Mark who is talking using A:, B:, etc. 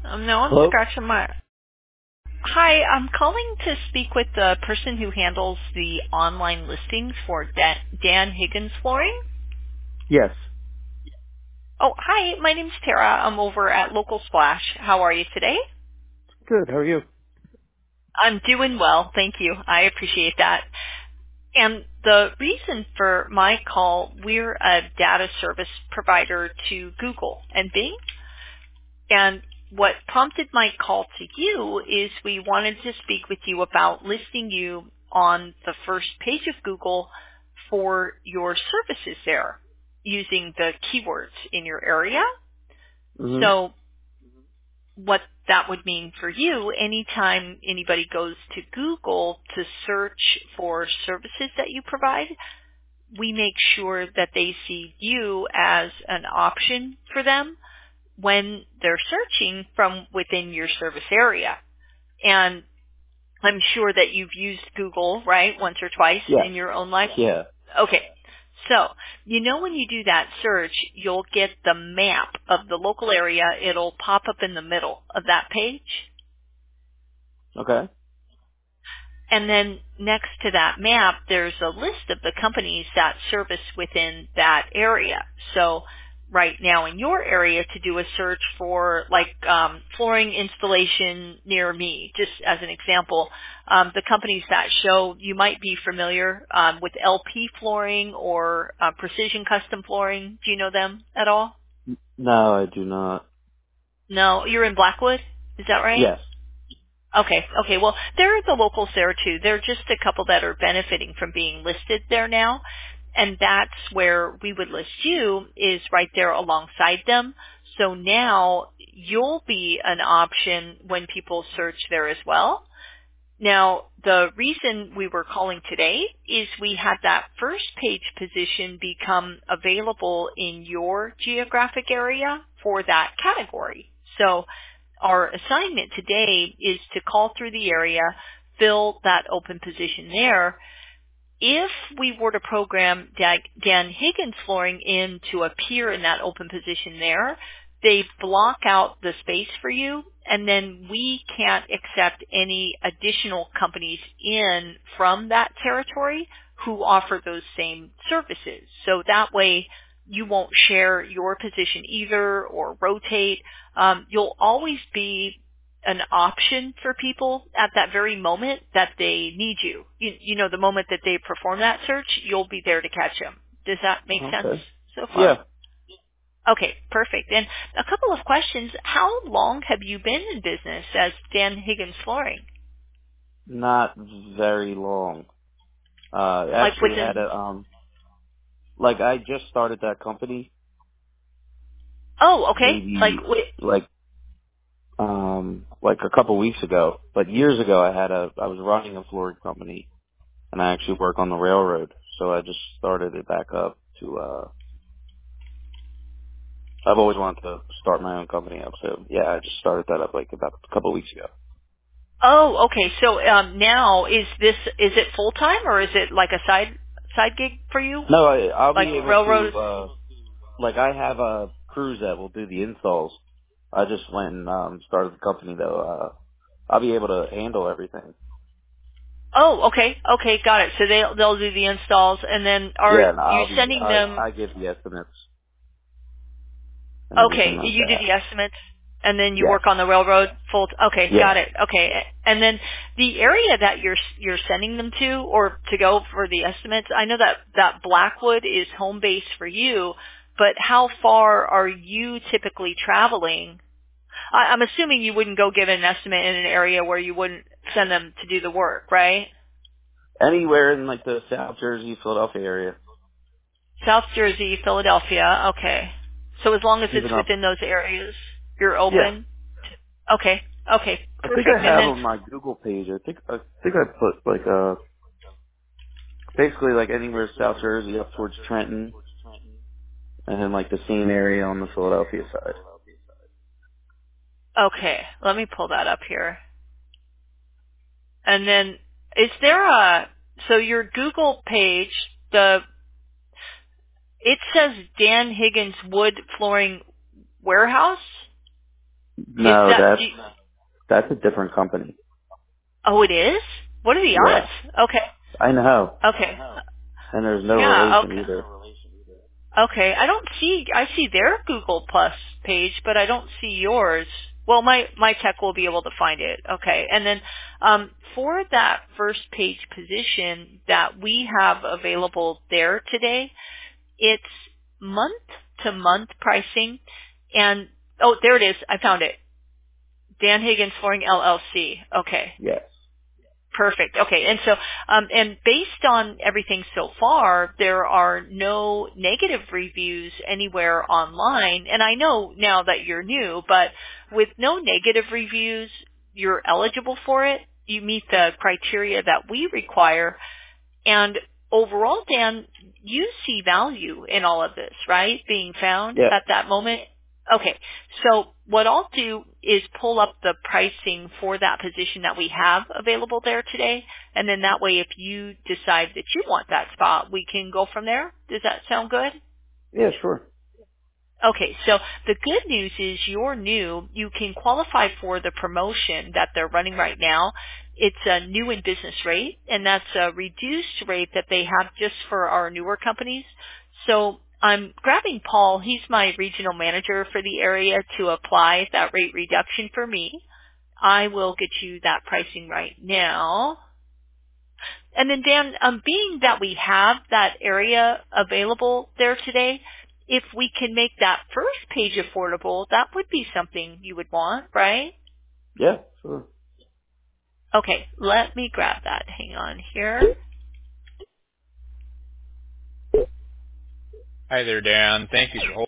A: No, I'm
B: Hello?
A: scratching my... Hi, I'm calling to speak with the person who handles the online listings for Dan Higgins Flooring.
B: Yes.
A: Oh, hi, my name's Tara. I'm over at Local Splash. How are you today?
B: Good. How are you?
A: I'm doing well, thank you. I appreciate that. And the reason for my call, we're a data service provider to Google and Bing. And what prompted my call to you is we wanted to speak with you about listing you on the first page of Google for your services there using the keywords in your area.
B: hmm
A: So what that would mean for you, anytime anybody goes to Google to search for services that you provide, we make sure that they see you as an option for them when they're searching from within your service area. And I'm sure that you've used Google, right, once or twice
B: Yes.
A: in your own life.
B: Yeah.
A: Okay. So, when you do that search, you'll get the map of the local area. It'll pop up in the middle of that page.
B: Okay.
A: And then next to that map, there's a list of the companies that service within that area. So right now in your area to do a search for flooring installation near me, just as an example, the companies that show you might be familiar with LP Flooring or Precision Custom Flooring. Do you know them at all?
B: No, I do not.
A: No, you're in Blackwood, is that right?
B: Yes.
A: Okay. Well, there are the locals there too. There are just a couple that are benefiting from being listed there now. And that's where we would list you, is right there alongside them. So now you'll be an option when people search there as well. Now, the reason we were calling today is we had that first page position become available in your geographic area for that category. So our assignment today is to call through the area, fill that open position there. If we were to program Dan Higgins Flooring in to appear in that open position there, they block out the space for you, and then we can't accept any additional companies in from that territory who offer those same services. So that way you won't share your position either or rotate. You'll always be an option for people at that very moment that they need you. The moment that they perform that search, you'll be there to catch them. Does that make sense
B: Okay.
A: so
B: Yeah.
A: far? Okay, perfect. And a couple of questions. How long have you been in business as Dan Higgins Flooring?
B: Not very long.
A: Like
B: Actually had
A: within,
B: a, I just started that company
A: oh, okay.
B: maybe, a couple weeks ago. But years ago I was running a flooring company and I actually work on the railroad. So I just started it back up I've always wanted to start my own company up, so yeah, I just started that up about a couple of weeks ago.
A: oh, okay. So now is it full time or is it like a side gig for you?
B: No, I'll
A: Like
B: be able
A: railroad?
B: to, I have crews that will do the installs. I just went and started the company though. I'll be able to handle everything.
A: Oh, okay. Okay, got it. So they'll do the installs, and then are
B: Yeah, and
A: you sending them?
B: I give the estimates and everything
A: Okay,
B: like
A: you do
B: that.
A: the estimates, and then you
B: Yes.
A: work on the railroad full. Okay,
B: Yeah.
A: got it. Okay, and then the area that you're sending them to, or to go for the estimates. I know that Blackwood is home base for you, but how far are you typically traveling? I'm assuming you wouldn't go give an estimate in an area where you wouldn't send them to do the work, right?
B: Anywhere in the South Jersey, Philadelphia area.
A: South Jersey, Philadelphia. Okay. So as long as
B: Even
A: it's
B: up.
A: within those areas, you're
B: Yeah.
A: open? Okay. Okay.
B: I think I
A: Perfect. And
B: have
A: then,
B: on my Google page. I think I put basically anywhere South Jersey up towards Trenton, and then the same area on the Philadelphia side.
A: okay, let me pull that up here. And then, is there so your Google page, it says Dan Higgins Wood Flooring Warehouse?
B: No,
A: that,
B: that's a different company.
A: oh, it is? What are the
B: Yeah,
A: odds? Okay.
B: I know.
A: Okay.
B: And there's no
A: Yeah,
B: relation
A: okay.
B: either.
A: Okay. I see their Google Plus page, but I don't see yours. Well, my tech will be able to find it. Okay. And then, for that first page position that we have available there today, it's month to month pricing. And, oh, there it is. I found it. Dan Higgins Flooring LLC. Okay.
B: Yes.
A: Perfect. Okay. And so, and based on everything so far, there are no negative reviews anywhere online. And I know now that you're new, but with no negative reviews, you're eligible for it. You meet the criteria that we require. And overall, Dan, you see value in all of this, right? Being found
B: Yeah.
A: at that moment. Okay. So what I'll do is pull up the pricing for that position that we have available there today. And then that way, if you decide that you want that spot, we can go from there. Does that sound good?
B: Yeah, sure.
A: Okay, so the good news is you're new. You can qualify for the promotion that they're running right now. It's a new in business rate, and that's a reduced rate that they have just for our newer companies. So I'm grabbing Paul. He's my regional manager for the area to apply that rate reduction for me. I will get you that pricing right now. And then Dan, being that we have that area available there today, if we can make that first page affordable, that would be something you would want, right?
B: Yeah, sure.
A: Okay, let me grab that. Hang on here.
C: Hi there, Dan. Thank you for holding.